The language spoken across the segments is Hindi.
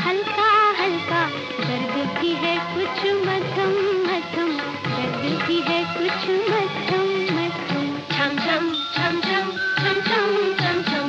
हल्का हल्का दर्द भी है कुछ मध्यम मध्यम, दर्द भी है कुछ मध्यम मध्यम। छम छम छम छम छम छम छम छम।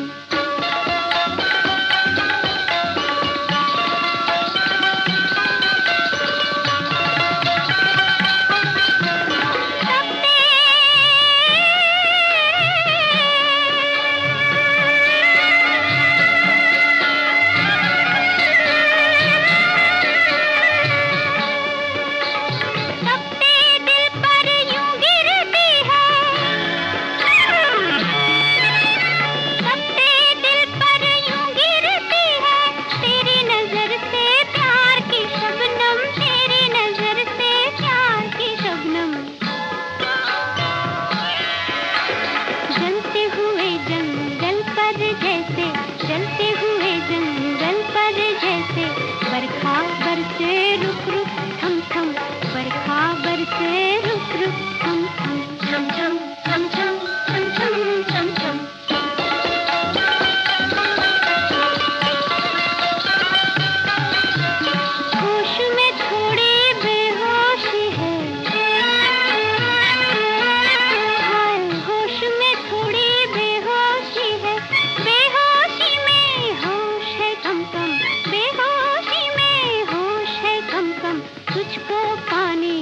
जलते हुए जंगल पर जैसे बरखा बरसे रुक रुक थम थम, बरखा बरसे रुक रुक थम थम। छम छम छम छम छम छम छम छम। होश में थोड़ी बेहोशी है, हाय होश में थोड़ी बेहोशी है, बेहोशी में होश है कम कम, बेहोशी में होश है कम कम। तुझको पाने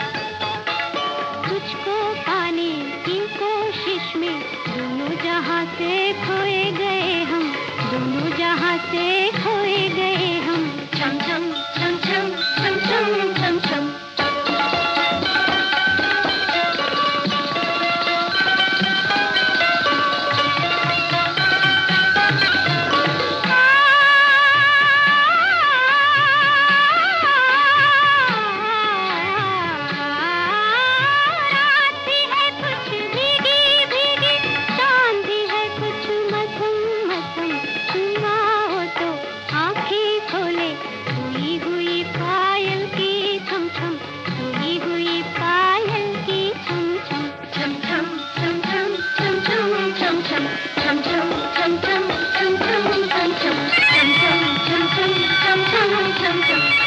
की कोशिश में दोनों जहां से खोए गए हम, दोनों जहां से खोए गए हम। छम छम छम छम छम छम छम छम। Chum chum chum chum chum chum chum chum chum chum chum chum chum chum.